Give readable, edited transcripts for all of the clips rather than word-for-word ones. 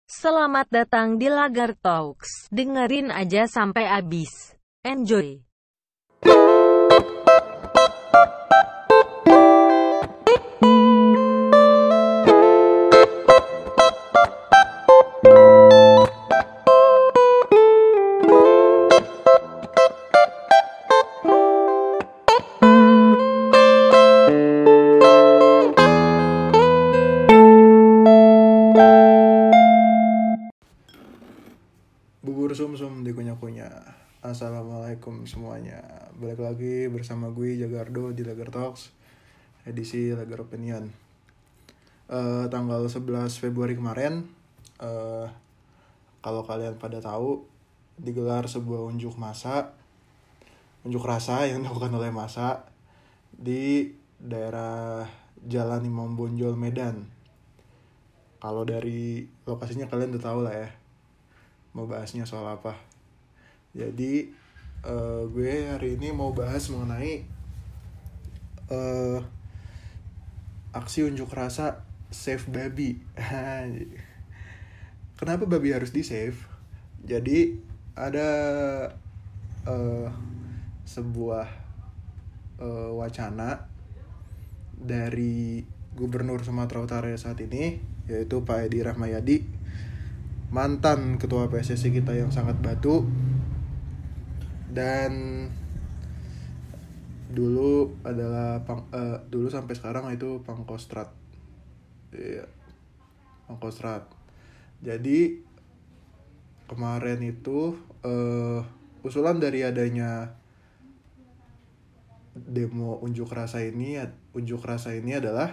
Selamat datang di Lagar Talks. Dengerin aja sampai habis. Enjoy. Bubur sumsum dikunyah-kunyah. Assalamualaikum semuanya. Balik lagi bersama gue Jagardo di Lagar Talks, edisi Lagar Opinion. Tanggal 11 Februari kemarin, kalau kalian pada tahu, digelar sebuah unjuk rasa yang dilakukan oleh massa di daerah Jalan Imam Bonjol, Medan. Kalau dari lokasinya kalian udah tahu lah ya, mau bahasnya soal apa. Jadi gue hari ini mau bahas mengenai aksi unjuk rasa save babi. Kenapa babi harus di save? Jadi ada sebuah wacana dari Gubernur Sumatera Utara saat ini, yaitu Pak Edi Rahmayadi, mantan ketua PSSI kita yang sangat batu, dan dulu sampai sekarang itu Pangkostrat. Iya, Pangkostrat. Jadi kemarin itu usulan dari adanya demo unjuk rasa ini adalah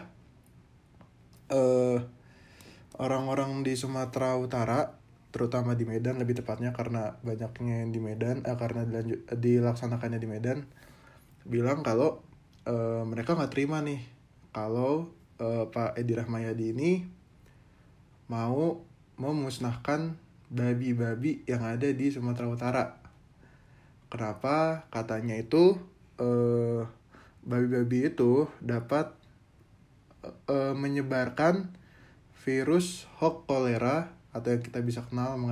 orang-orang di Sumatera Utara, terutama di Medan lebih tepatnya, karena banyaknya yang di Medan, karena dilaksanakannya di Medan, bilang kalau mereka nggak terima nih kalau Pak Edi Rahmayadi ini mau memusnahkan babi-babi yang ada di Sumatera Utara. Kenapa? Katanya itu babi-babi itu dapat menyebarkan virus Hoax kolera, atau yang kita bisa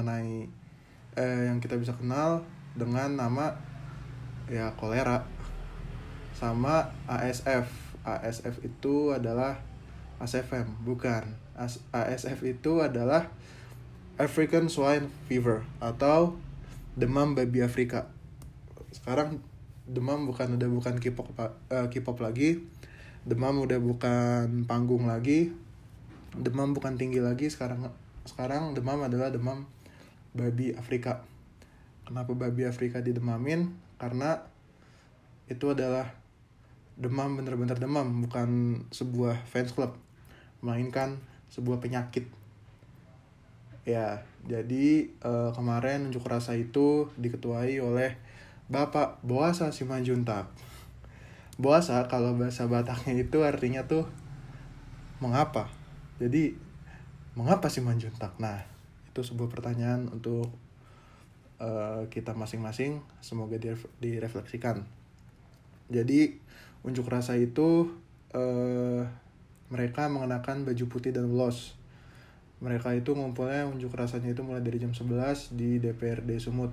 kenal dengan nama ya kolera, sama ASF. ASF itu adalah ASFM, bukan. ASF itu adalah African Swine Fever atau demam babi Afrika. Sekarang demam udah bukan K-pop lagi. Demam udah bukan panggung lagi. Demam bukan tinggi lagi. Sekarang demam adalah demam babi Afrika. Kenapa babi Afrika didemamin? Karena itu adalah demam, bener-bener demam, bukan sebuah fans club, melainkan sebuah penyakit. Ya, jadi kemarin unjuk rasa itu diketuai oleh Bapak Boasa Simanjuntak. Boasa kalau bahasa Bataknya itu artinya tuh mengapa. Jadi mengapa Simanjuntak? Nah, itu sebuah pertanyaan untuk kita masing-masing, semoga direfleksikan. Jadi unjuk rasa itu mereka mengenakan baju putih dan ulos. Mereka itu ngumpulnya, unjuk rasanya itu mulai dari jam 11 di DPRD Sumut.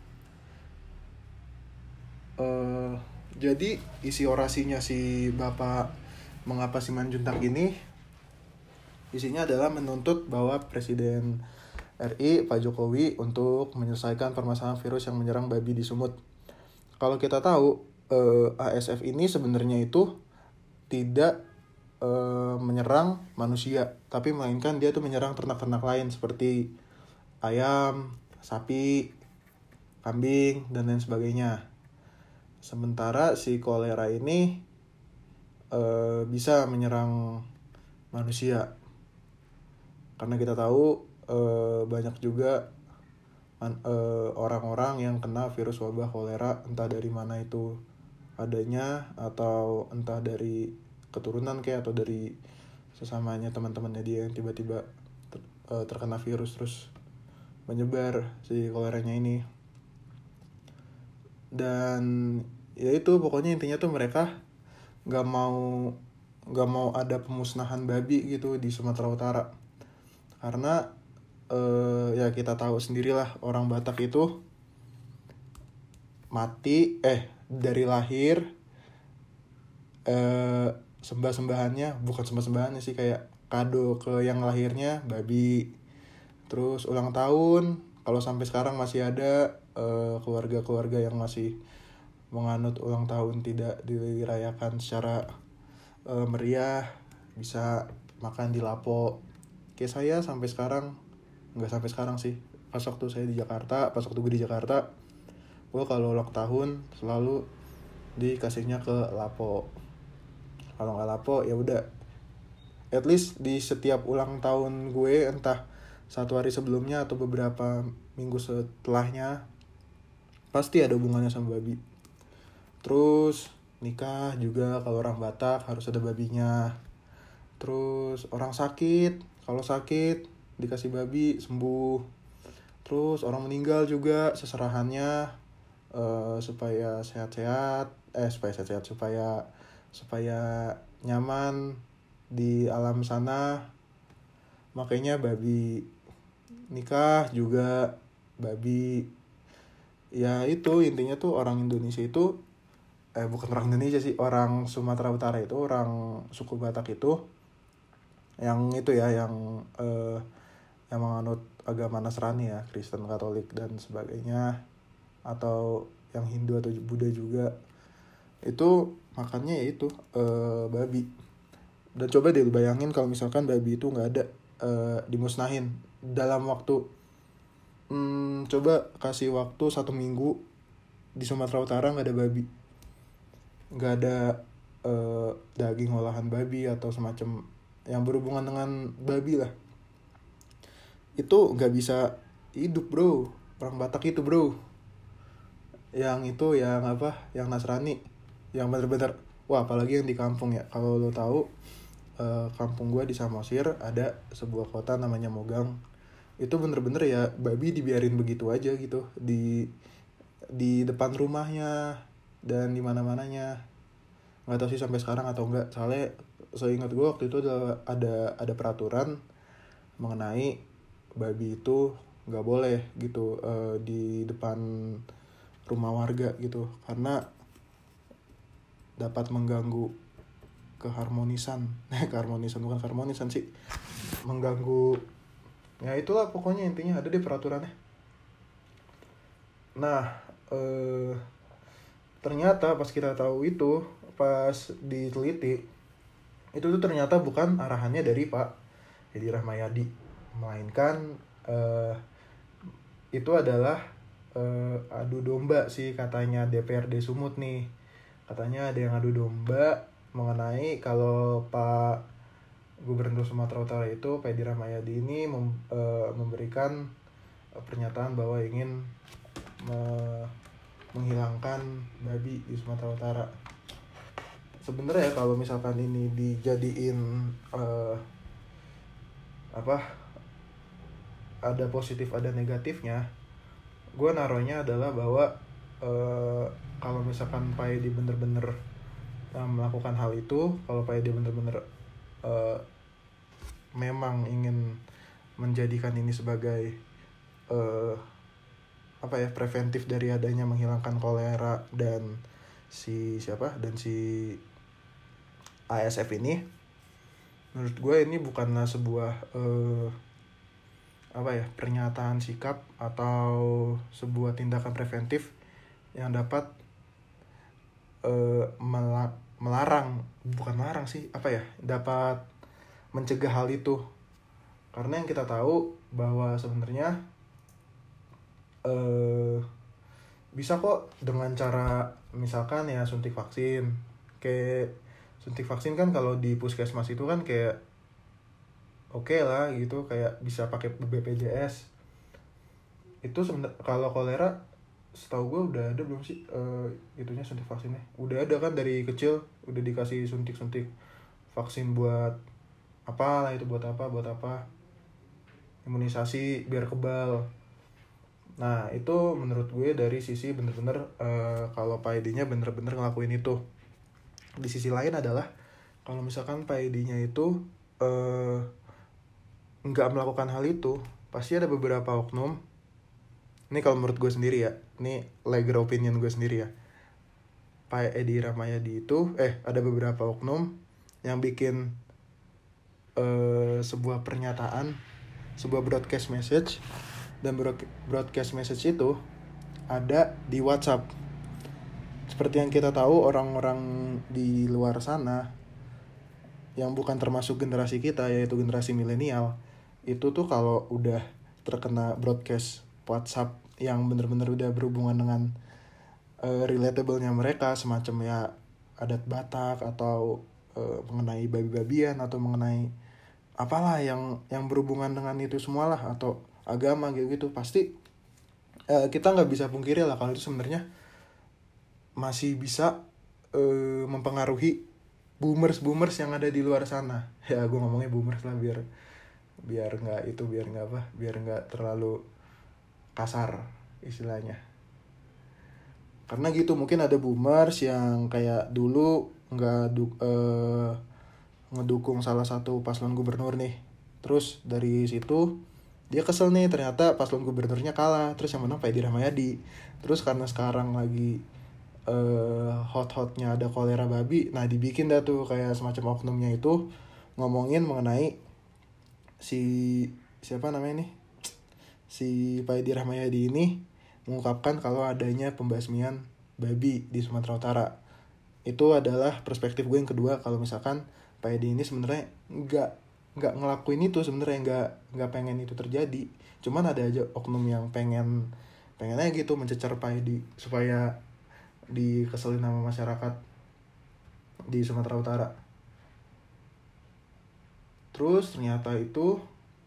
Jadi isi orasinya si Bapak mengapa Simanjuntak ini, isinya adalah menuntut bahwa Presiden RI Pak Jokowi untuk menyelesaikan permasalahan virus yang menyerang babi di Sumut. Kalau kita tahu, ASF ini sebenarnya itu tidak menyerang manusia, tapi melainkan dia tuh menyerang ternak-ternak lain seperti ayam, sapi, kambing, dan lain sebagainya. Sementara si kolera ini bisa menyerang manusia, karena kita tahu banyak juga orang-orang yang kena virus wabah kolera, entah dari mana itu adanya, atau entah dari keturunan kayak, atau dari sesamanya teman-temannya dia yang tiba-tiba terkena virus terus menyebar si koleranya ini. Dan ya itu pokoknya intinya tuh mereka nggak mau ada pemusnahan babi gitu di Sumatera Utara, karena ya kita tahu sendirilah orang Batak itu mati dari lahir sembah-sembahannya, bukan sembah-sembahannya sih, kayak kado ke yang lahirnya babi. Terus ulang tahun, kalau sampai sekarang masih ada keluarga-keluarga yang masih menganut ulang tahun tidak dirayakan secara meriah, bisa makan di lapo. Kayak saya sampai sekarang, nggak sampai sekarang sih, pas waktu gue di Jakarta, gue kalau ulang tahun selalu dikasihnya ke lapo. Kalau nggak lapo ya udah, at least di setiap ulang tahun gue, entah satu hari sebelumnya atau beberapa minggu setelahnya, pasti ada hubungannya sama babi. Terus nikah juga, kalau orang Batak harus ada babinya. Terus orang sakit, kalau sakit dikasih babi sembuh. Terus orang meninggal juga seserahannya supaya sehat-sehat, supaya nyaman di alam sana, makanya babi. Nikah juga babi. Ya itu intinya tuh, orang Indonesia itu bukan orang Indonesia sih, orang Sumatera Utara itu, orang suku Batak itu yang itu ya, yang menganut agama Nasrani ya, Kristen, Katolik dan sebagainya, atau yang Hindu atau Buddha juga, itu makannya ya itu babi. Dan coba deh bayangin kalau misalkan babi itu nggak ada, dimusnahin dalam waktu coba kasih waktu 1 minggu di Sumatera Utara nggak ada babi, nggak ada daging olahan babi atau semacam yang berhubungan dengan babi lah, itu nggak bisa hidup bro. Orang Batak itu bro, yang itu yang apa, yang Nasrani, yang bener-bener wah, apalagi yang di kampung ya. Kalau lo tahu, kampung gue di Samosir ada sebuah kota namanya Mogang. Itu bener-bener ya babi dibiarin begitu aja gitu di depan rumahnya dan di mana-mananya. Nggak tahu sih sampai sekarang atau enggak, soalnya seingat gue waktu itu ada peraturan mengenai babi itu nggak boleh gitu di depan rumah warga gitu, karena dapat mengganggu keharmonisan bukan keharmonisan sih, mengganggu, ya itulah pokoknya intinya ada di peraturannya. Nah ternyata pas kita tahu itu, pas diteliti, itu tuh ternyata bukan arahannya dari Pak Edi Rahmayadi, melainkan itu adalah adu domba sih katanya DPRD Sumut nih. Katanya ada yang adu domba mengenai kalau Pak Gubernur Sumatera Utara itu, Pak Edi Rahmayadi ini memberikan pernyataan bahwa ingin menghilangkan babi di Sumatera Utara. Sebenarnya kalau misalkan ini dijadiin ada positif ada negatifnya, gue naruhnya adalah bahwa kalau misalkan Pak Edi bener-bener melakukan hal itu, kalau Pak Edi bener-bener memang ingin menjadikan ini sebagai preventif dari adanya menghilangkan kolera dan si ASF ini, menurut gue ini bukanlah sebuah pernyataan sikap atau sebuah tindakan preventif yang dapat dapat mencegah hal itu. Karena yang kita tahu bahwa sebenarnya bisa kok dengan cara misalkan ya suntik vaksin. Kayak suntik vaksin kan kalau di puskesmas itu kan kayak oke lah gitu, kayak bisa pakai BPJS. Itu kalau kolera setahu gue udah ada belum sih itunya, suntik vaksinnya udah ada kan, dari kecil udah dikasih suntik vaksin buat apa lah itu, buat apa imunisasi biar kebal. Nah itu menurut gue dari sisi bener-bener kalau Pak Edi-nya bener-bener ngelakuin itu. Di sisi lain adalah kalau misalkan Pak Edi-nya itu nggak melakukan hal itu, pasti ada beberapa oknum. Ini kalau menurut gue sendiri ya, ini legal opinion gue sendiri ya. Pak Edi Rahmayadi itu ada beberapa oknum yang bikin sebuah pernyataan, sebuah broadcast message, dan broadcast message itu ada di WhatsApp. Seperti yang kita tahu, orang-orang di luar sana yang bukan termasuk generasi kita, yaitu generasi milenial, itu tuh kalau udah terkena broadcast WhatsApp yang bener-bener udah berhubungan dengan relatable-nya mereka, semacam ya adat Batak atau mengenai babi-babian atau mengenai apalah yang berhubungan dengan itu semua lah, atau agama gitu, pasti kita nggak bisa pungkiri lah kalau itu sebenarnya masih bisa mempengaruhi boomers yang ada di luar sana. Ya gue ngomongnya boomers lah biar nggak terlalu kasar istilahnya. Karena gitu, mungkin ada boomers yang kayak dulu ngedukung salah satu paslon gubernur nih. Terus dari situ dia kesel nih, ternyata paslon gubernurnya kalah, terus yang menang Pak Edi Rahmayadi. Terus karena sekarang lagi hot-hotnya ada kolera babi, nah dibikin dah tuh kayak semacam oknumnya itu ngomongin mengenai siapa namanya nih, si Pak Edi Rahmayadi ini mengungkapkan kalau adanya pembasmian babi di Sumatera Utara. Itu adalah perspektif gue yang kedua, kalau misalkan Pak Edi ini sebenarnya nggak ngelakuin itu, sebenarnya nggak pengen itu terjadi, cuman ada aja oknum yang pengennya gitu mencecar Pak Edi supaya dikeselin sama masyarakat di Sumatera Utara. Terus ternyata itu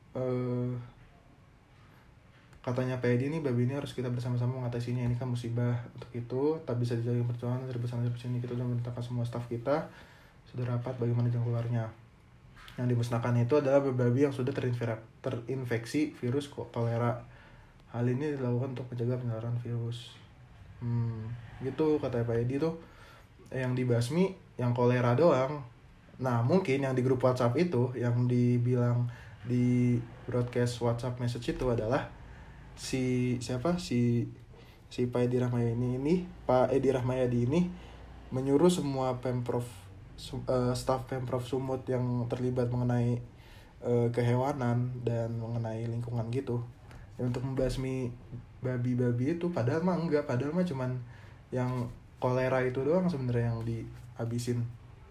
katanya Pak Edi ini, babi ini harus kita bersama-sama mengatasinya, ini kan musibah. Untuk itu tak bisa dijalin perjuangan dari bersama sini, kita sudah memerintahkan semua staf kita sudah rapat bagaimana jalan keluarnya. Yang dimusnahkan itu adalah babi yang sudah terinfeksi virus kolera. Hal ini dilakukan untuk mencegah penularan virus. Gitu katanya Pak Edi tuh, yang dibasmi yang kolera doang. Nah mungkin yang di grup WhatsApp itu, yang dibilang di broadcast WhatsApp message itu adalah si Pak Edi Rahmayadi ini menyuruh semua staf Pemprov Sumut yang terlibat mengenai kehewanan dan mengenai lingkungan gitu, untuk membasmi babi-babi itu. Padahal mah enggak, padahal mah cuman yang kolera itu doang sebenarnya yang dihabisin.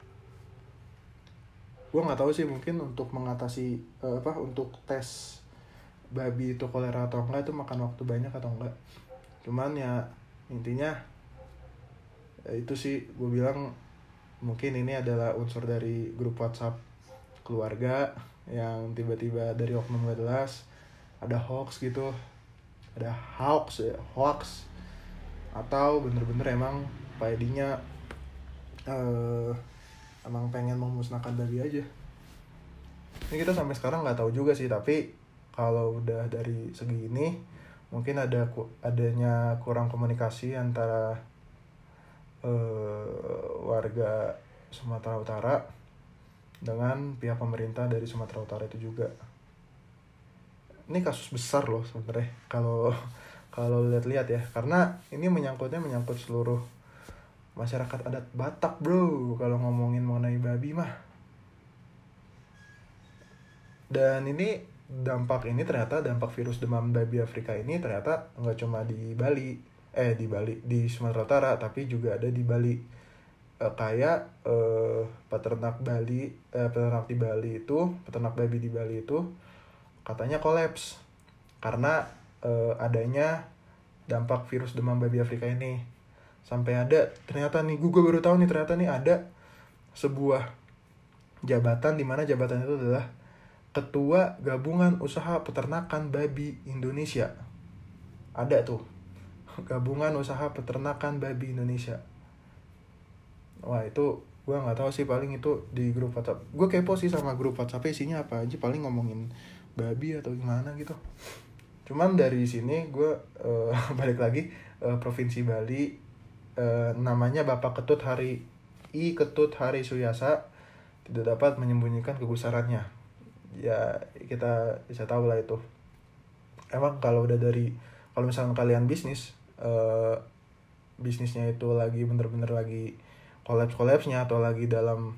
Gue nggak tahu sih, mungkin untuk mengatasi untuk tes babi itu kolera atau enggak itu makan waktu banyak atau enggak. Cuman ya intinya itu sih gue bilang, mungkin ini adalah unsur dari grup WhatsApp keluarga yang tiba-tiba dari oknum gak jelas ada hoax gitu, ada hoax atau bener-bener emang Pak Edinya emang pengen memusnahkan babi aja. Ini kita sampai sekarang nggak tahu juga sih, tapi kalau udah dari segi ini mungkin adanya kurang komunikasi antara warga Sumatera Utara dengan pihak pemerintah dari Sumatera Utara itu juga. Ini kasus besar loh sebenarnya kalau lihat-lihat ya, karena ini menyangkut seluruh masyarakat adat Batak bro, kalau ngomongin mengenai babi mah. Dan ini dampak virus demam babi Afrika ini ternyata nggak cuma di Sumatera Utara, tapi juga ada di Bali. Peternak babi di Bali itu katanya kolaps karena adanya dampak virus demam babi Afrika ini. Sampai ada ternyata nih, gue baru tahu nih, ternyata nih ada sebuah jabatan, di mana jabatan itu adalah Ketua Gabungan Usaha Peternakan Babi Indonesia. Ada tuh, Gabungan Usaha Peternakan Babi Indonesia. Wah itu gue nggak tahu sih, paling itu di grup WhatsApp. Gue kepo sih sama grup WhatsApp isinya apa aja, paling ngomongin babi atau gimana gitu. Cuman dari sini gue balik lagi Provinsi Bali, namanya Bapak Ketut Hari Suyasa tidak dapat menyembunyikan kegusarannya. Ya kita bisa tahu lah itu. emang kalau misalkan kalian bisnisnya itu lagi bener-bener lagi collapse-nya atau lagi dalam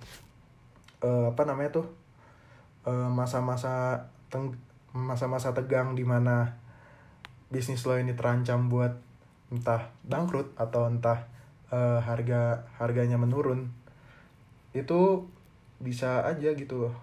masa-masa tegang di mana bisnis lo ini terancam buat entah bangkrut atau entah harganya menurun, itu bisa aja gitu loh.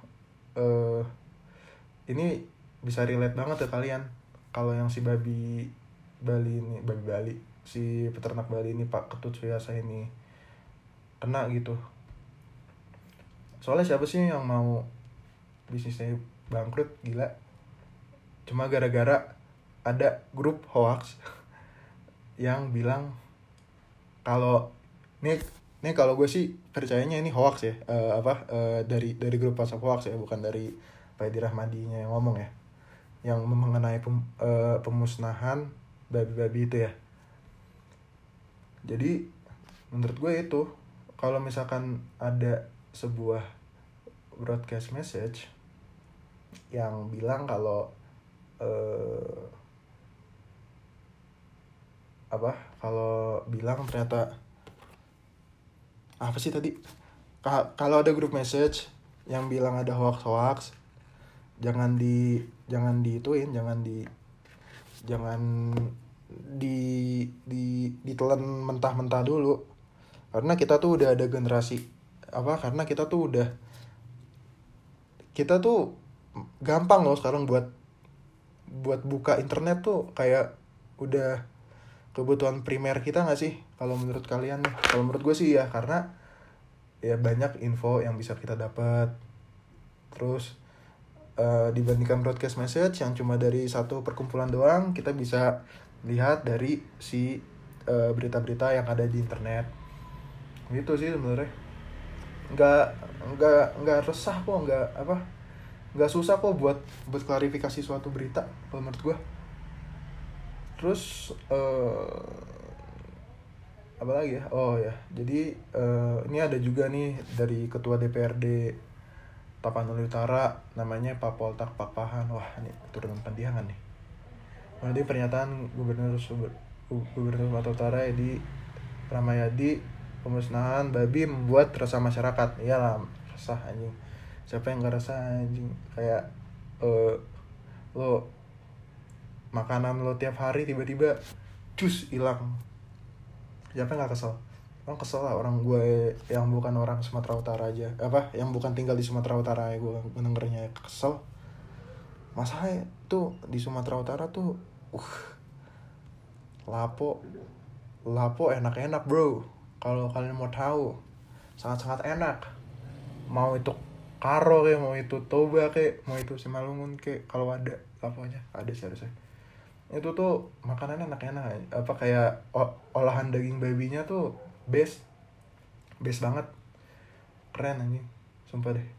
Ini bisa relate banget ke kalian kalau yang si babi Bali, si peternak Bali ini, Pak Ketut Suyasa ini kena gitu. Soalnya siapa sih yang mau bisnisnya bangkrut, gila, cuma gara-gara ada grup hoax yang bilang kalau ini kalau gue sih percayanya ini hoax ya, dari grup WhatsApp hoax ya, bukan dari Pak Edi Rahmadinya yang ngomong ya, yang mengenai pemusnahan babi-babi itu ya. Jadi menurut gue itu, kalau misalkan ada sebuah broadcast message yang bilang kalau kalau bilang ternyata apa sih tadi, kalau ada grup message yang bilang ada hoax, jangan ditelan mentah-mentah dulu, karena kita tuh udah ada kita tuh gampang loh sekarang buat buka internet tuh, kayak udah kebutuhan primer kita nggak sih kalau menurut kalian? Kalau menurut gue sih ya, karena ya banyak info yang bisa kita dapat. Terus dibandingkan broadcast message yang cuma dari satu perkumpulan doang, kita bisa lihat dari si berita-berita yang ada di internet. Gitu sih sebenarnya. Nggak resah kok, nggak susah kok buat klarifikasi suatu berita kalau menurut gue. Terus apa lagi ya? Oh ya, jadi ini ada juga nih dari Ketua DPRD Tapanuli Utara, namanya Pak Poltak Pakpahan. Wah, ini turunan Pandiangan nih. Nanti pernyataan Gubernur Sumatera Utara Edi Ramayadi, pemusnahan babi membuat resah masyarakat. Iyalah, resah anjing. Siapa yang gak resah anjing? Kayak lo makanan lo tiap hari tiba-tiba cus hilang, siapa yang gak kesel? Orang kesel lah, orang gue yang bukan orang Sumatera Utara aja, yang bukan tinggal di Sumatera Utara ya, gue mendengarnya kesel. Masalahnya tuh di Sumatera Utara tuh lapo enak-enak bro. Kalau kalian mau tahu, sangat-sangat enak. Mau itu Karo kayak, mau itu Toba kayak, mau itu Simalungun kayak, kalau ada laponya ada sih harusnya. Itu tuh makanannya enak-enak, kayak olahan daging babinya tuh best banget, keren anjing, sumpah deh.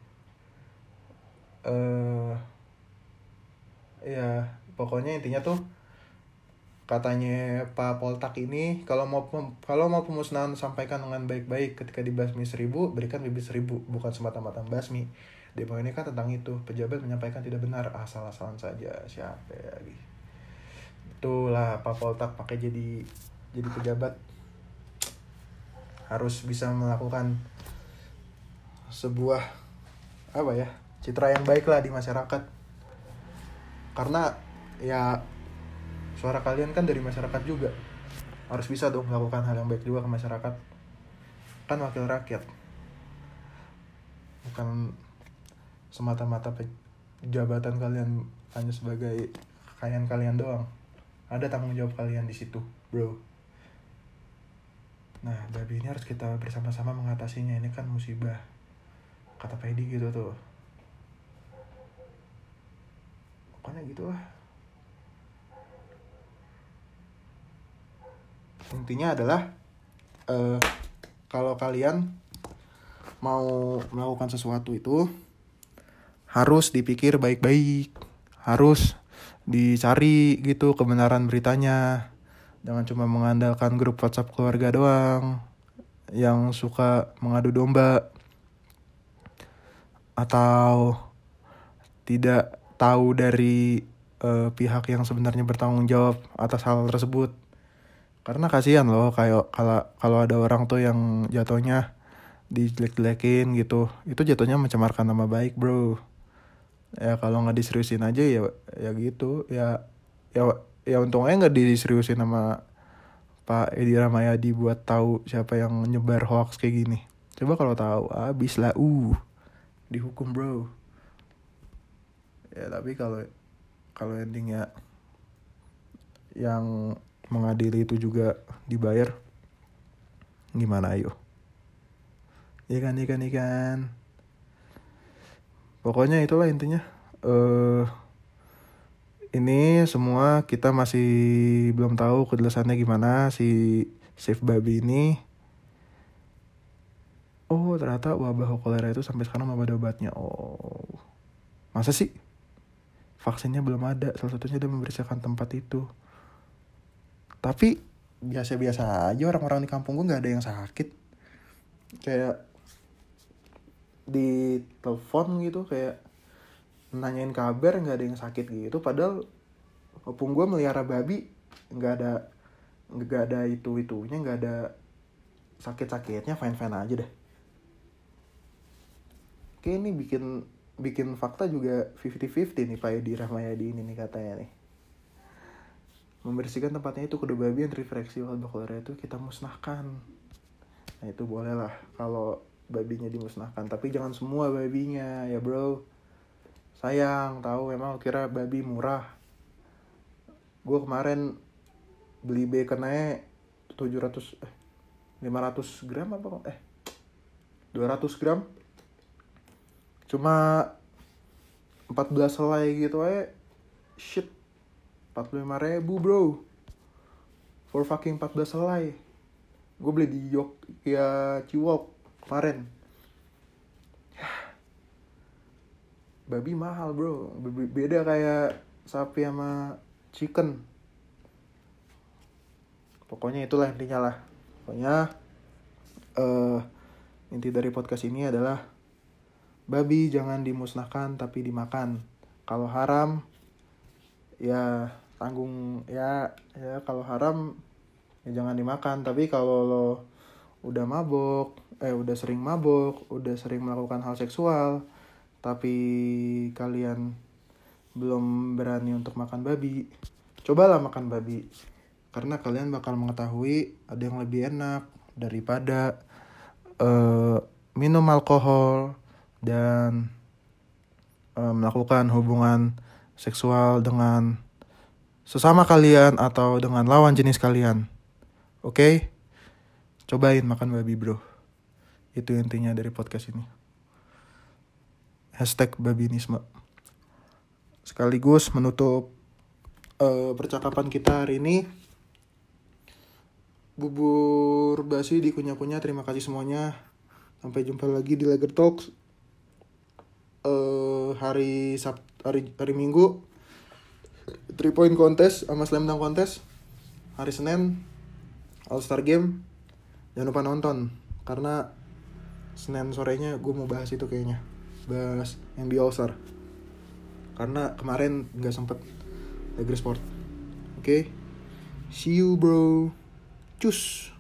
Ya pokoknya intinya tuh, katanya Pak Poltak ini, kalau mau pemusnahan sampaikan dengan baik-baik. Ketika dibasmi 1000, berikan bibit 1000, bukan semata-mata basmi. Demo ini kan tentang itu. Pejabat menyampaikan tidak benar, asal-asalan saja. Siapa lagi? Itulah Pak Poltak pakai jadi pejabat, harus bisa melakukan sebuah citra yang baik lah di masyarakat. Karena ya suara kalian kan dari masyarakat juga, harus bisa dong melakukan hal yang baik juga ke masyarakat. Kan wakil rakyat, bukan semata-mata jabatan kalian hanya sebagai kekayaan kalian doang. Ada tanggung jawab kalian di situ, bro. Nah, babi ini harus kita bersama-sama mengatasinya. Ini kan musibah, kata Pak Edi gitu tuh. Pokoknya gitu lah. Intinya adalah kalau kalian mau melakukan sesuatu itu harus dipikir baik-baik, harus dicari gitu kebenaran beritanya. Jangan cuma mengandalkan grup WhatsApp keluarga doang yang suka mengadu domba, atau tidak tahu dari pihak yang sebenarnya bertanggung jawab atas hal tersebut. Karena kasihan loh kayak kalau ada orang tuh yang jatuhnya dijelek-jelekin gitu, itu jatuhnya mencemarkan nama baik bro. Ya kalau nggak diseriusin aja ya gitu ya untungnya nggak diseriusin sama Pak Edi Rahmayadi buat tahu siapa yang nyebar hoax kayak gini. Coba kalau tahu abis lah dihukum bro. Ya tapi kalau endingnya yang mengadili itu juga dibayar, gimana ayo? Ikan. Pokoknya itulah intinya. Ini semua kita masih belum tahu kejelasannya gimana si Chef Babi ini. Oh ternyata wabah kolera itu sampai sekarang belum ada obatnya. Oh masa sih? Vaksinnya belum ada. Salah satunya dia membersihkan tempat itu. Tapi biasa-biasa aja orang-orang di kampung gue gak ada yang sakit. Kayak di telepon gitu kayak nanyain kabar gak ada yang sakit gitu. Padahal kampung gue melihara babi gak ada itu-itunya, gak ada sakit-sakitnya, fine-fine aja deh. Oke ini bikin fakta juga 50-50 nih Pak Edi Rahmayadi ini nih katanya nih. Membersihkan tempatnya itu kuda babi yang terinfeksi wabah kolera itu kita musnahkan. Nah itu boleh lah kalau babinya dimusnahkan, tapi jangan semua babinya ya bro. Sayang tahu memang kira babi murah. Gue kemarin beli baconnya 500 gram apa 200 gram cuma 14 helai gitu aja. Shit, 45.000 bro for fucking 14 helai. Gue beli di Yogyakarta Ciwok kemarin. Babi mahal bro, beda kayak sapi sama chicken. Pokoknya itulah intinya lah. Pokoknya inti dari podcast ini adalah babi jangan dimusnahkan tapi dimakan. Kalau haram ya tanggung ya kalau haram ya jangan dimakan. Tapi kalau lo udah udah sering mabok, udah sering melakukan hal seksual tapi kalian belum berani untuk makan babi, cobalah makan babi. Karena kalian bakal mengetahui ada yang lebih enak daripada minum alkohol dan melakukan hubungan seksual dengan sesama kalian atau dengan lawan jenis kalian. Oke? Cobain makan babi bro. Itu intinya dari podcast ini. #babinisme. Sekaligus menutup percakapan kita hari ini. Bubur basi dikunyah-kunyah. Terima kasih semuanya. Sampai jumpa lagi di Lager Talks hari Minggu 3 point contest sama slam dunk contest. Hari Senin All Star Game. Jangan lupa nonton karena Senin sorenya gue mau bahas itu kayaknya, bahas NBA All Star karena kemarin nggak sempet Lager Sport. Oke, see you bro, cus.